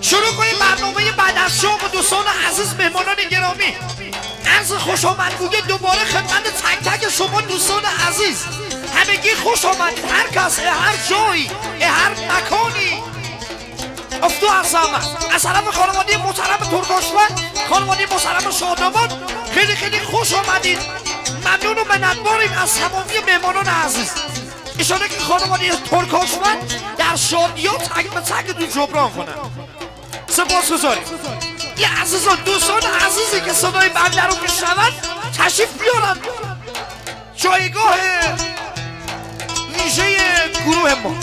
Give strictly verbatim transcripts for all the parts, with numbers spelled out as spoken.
شروع کنیم برنامه بعد از شام و دوستان عزیز مهمانان گرامی. عرض خوش آمدگوی دوباره خدمت تک تک شما دوستان عزیز. همگی خوش آمدید، هر کس هر جایی هر مکانی. افتو عرض از طرف خانواده محترم ترکاشفر، خانواده محترم شاداباد خیلی خیلی خوش آمدید. ممنون و منتباریم از تمامی مهمانان عزیز. ایشالا که خانواده ترکاشفر در شادی ها تک به تکتون جبران کنن. سپاس گذاریم. یه عزیزان دوستان عزیزی که صدای بنده رو میشنون تشریف بیارن جایگاه ویژه گروه ما.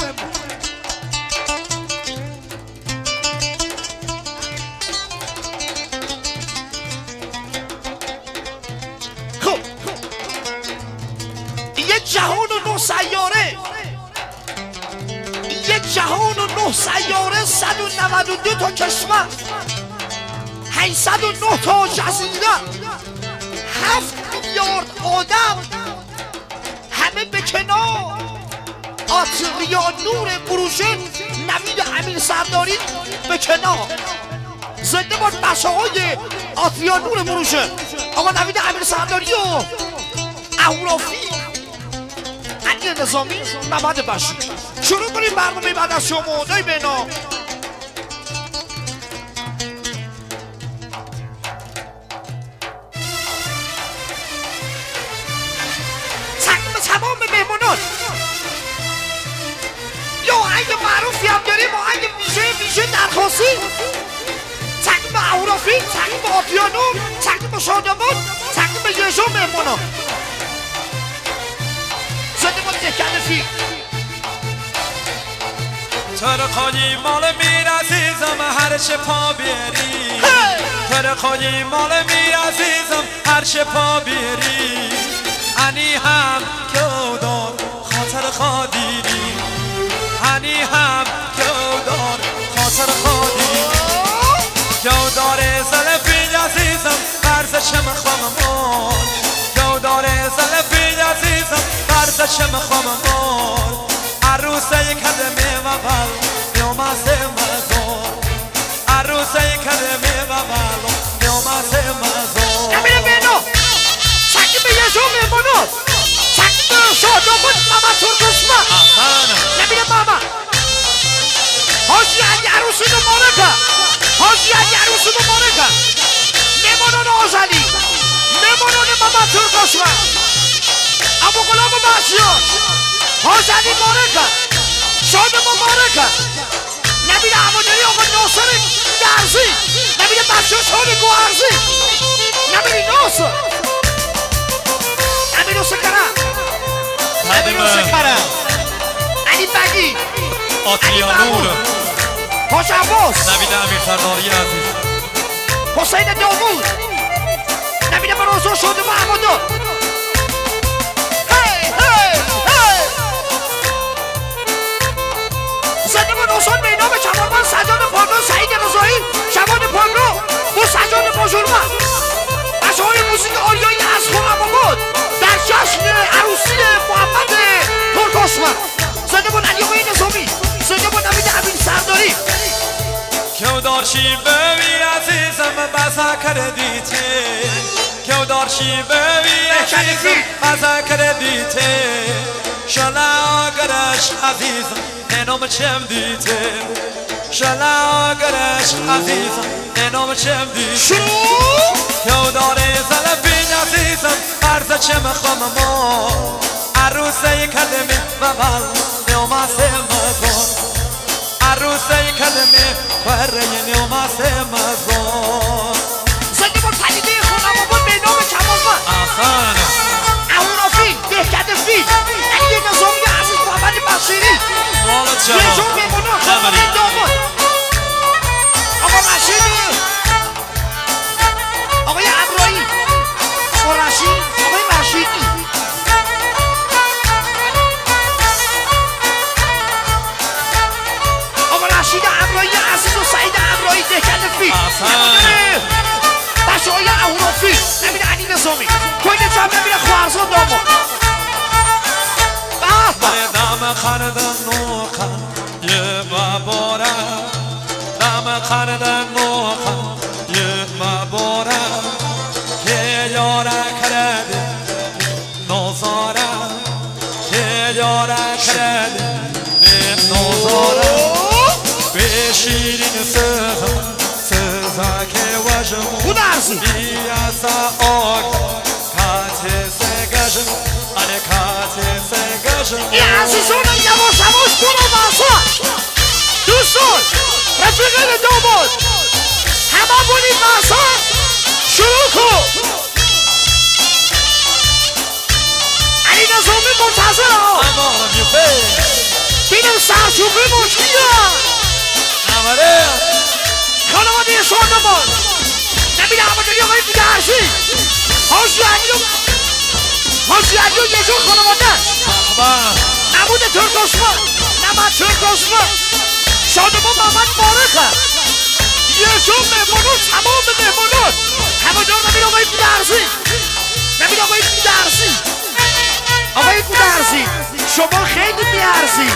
خب یه جهان و نه سیاره، یه جهان و نه سیاره، صد و نود و دو تا کشور، هشتصد و نه تا جزیره، هفت میلیارد آدم، همه به کنار. آتریا نور بروژه نوید امیر سرداری به کنار. زنده باد بچه های آتریا نور بروژه، آقا نوید امیر سرداری و اهورافی، علی نظامی، محمد بشیر. شروع کنیم برنامه بعد از شما. دای بنا تمام مهمانان یا آهنگ معروفی هم داریم، آهنگ ویژه ویژه درخواستی. تقدیم به اهورافی، تقدیم به آتیانور، تقدیم به شاداباد، تقدیم به یژا مهمانان. زنده باد دهکندفی. ترکایی مال میر عزیزم هر چه پا بیاری، ترکایی مال میر عزیزم هر چه پا بیاری. هنی هم که دار خاطر خادیری، هنی هم که دار خاطر خادیری. که دار زلفی عزیزم برز چم خاممار، که دار زلفی عزیزم برز چم خاممار. عروسه کلمه و بل نیوماز مزار، عروسه کلمه و بل نیوماز مزار. نمیره بینو تکیم به یه جو مهمانان، تکیم به شاداباد ماما ترکاشفر. نمیره ماما حاجی علی عروسی مبارکه، حاجی علی عروسی مبارکه. مهمانان آزلی، مهمانان ماما ترکاشفر، ابو غلام بخشیار، حاج علی مبارکه، شاد مبارکه. نمیره همانیاری آقا ناصر درزی، نمیره بچه شاد گوهرزی، نمیره ناصر، نمیره سکرم، نمیره سکرم، علی بگی، آتریا نور، حاج عباس، نوید امیر سرداری عزیز، حسین داوود، نمیره برازو شاد محمودو. دوستان به نام کمالمند سجاد پاگان، سعید رضایی، شبان پاگان و سجاد بازرگان، بچه های موسیقی آریایی از خرم‌آباد در جشن عروسی محمد ترکاشفر. زنده باد علی آقای نظامی، زنده باد نوید امیر سرداری. که دارشی ببی عزیزم بزا کردیته، که دارشی ببی عزیزم بزا کردیته. شلا گرش عزیزم نام چم دیته، شلا گرش عزیزم نام چم دیته. که داره زلفین عزیزم برز چم خامما، عروسه کلمه و بل نیوماز مزار، عروسه کلمه بره نیوماز مزار. زنده باد پدیده خرم‌آباد به نام کمالمند آفرین اهورافی، دهکندفی، علی نظامی عزیز، محمد بشیری. یه جو میمونم خانواده داماد، آقا رشیدی، آقای ابراهی، آقا رشید، آقای رشیدی. آقا رشید ابراهی عزیز و سعید ابراهی دهکندفی، بچه های اهورافی، نمیره علی نظامی، کوین جمع نمیره خوارزان داماد. دم خاندن نوخن یه باباره، دم خندن نوخم یک مبارم که یاره کرده نوزارم که یاره کرده نوزارم به شیرین سزم سزا که وجم بیاسا آگ کاته سگجم آن کاته سگجم ای عزیزانم یواش یواش برو باسا دوستان رفیقان داماد همه بونید باسا شروع کن علی نظامی منتظر ها بینم سرچوبه مشکیه خانواده شادمان نبیل احمدی آقای بیدرشی حاجی علی حاجی علی و یه جور خانوادهش نمود ترکاشما نمود ترکاشما شادمان محمد بارخه یه جور مهمانون تمام مهمانون همه جور نبیل آقای بیدرشی نبیل آقای بیدرشی آقای بیدرشی شما خیلی بیارزی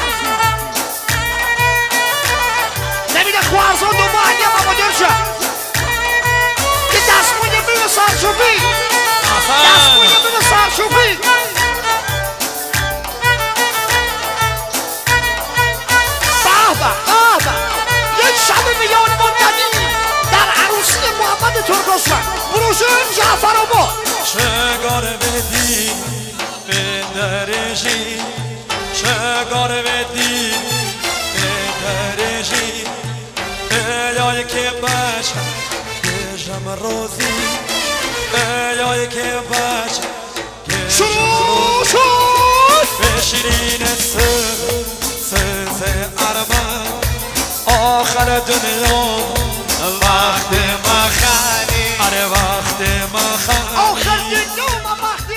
نبیل خوارزان دو باید یه مامادر شد که دستمونی بینه سرچوبی دستمونی بینه سرچوبی بابا بابا یک شب میلیون مدنی در عروسی محمد ترکاشمن بروژن جعفر آباد چگار بدی به درجی چگار بدی به درجی ایای که باشم کشم روزی ایای که باشم کشم روزی به شیرین سر سز ارمان آخر دنیا وقت مخانی آره وقت مخانی آخر دنیا وقت